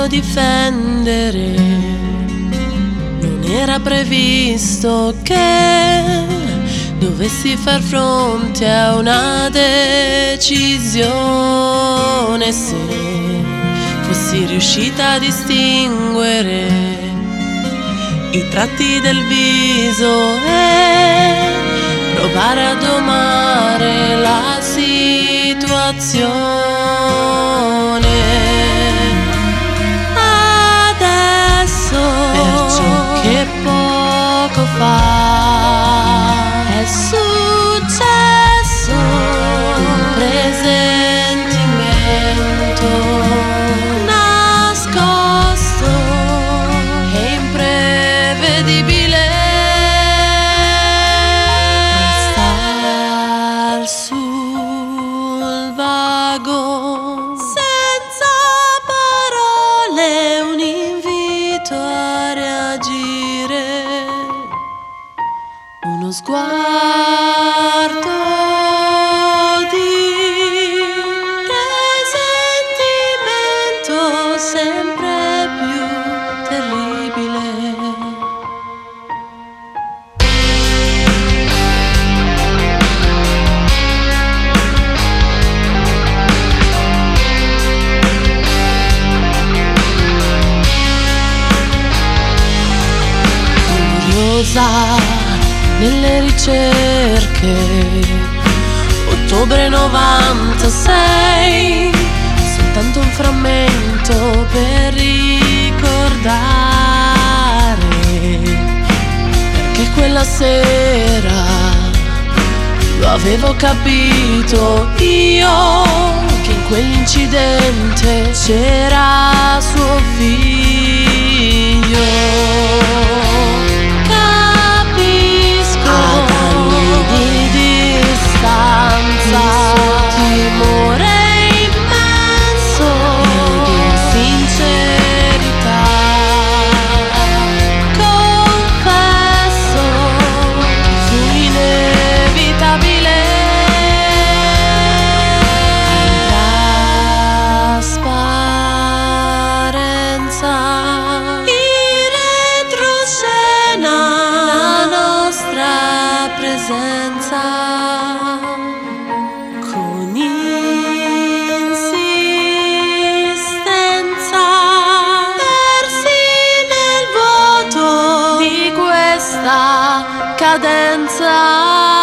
difendere. Non era previsto che dovessi far fronte a una decisione. Se fossi riuscita a distinguere i tratti del viso e provare a domare la situazione. Adesso, per ciò che poco fa è successo, un presentimento nascosto e imprevedibile. Star sul vago, senza parole, un invito a reagire, uno sguardo di presentimento sempre più terribile. Curiosa nelle ricerche, ottobre 96, soltanto un frammento per ricordare, perché quella sera lo avevo capito io, che in quell'incidente c'era suo figlio. Timore immenso di sincerità, confesso che fu inevitabile. Trasparenza, in retroscena, la nostra presenza. Cadenza.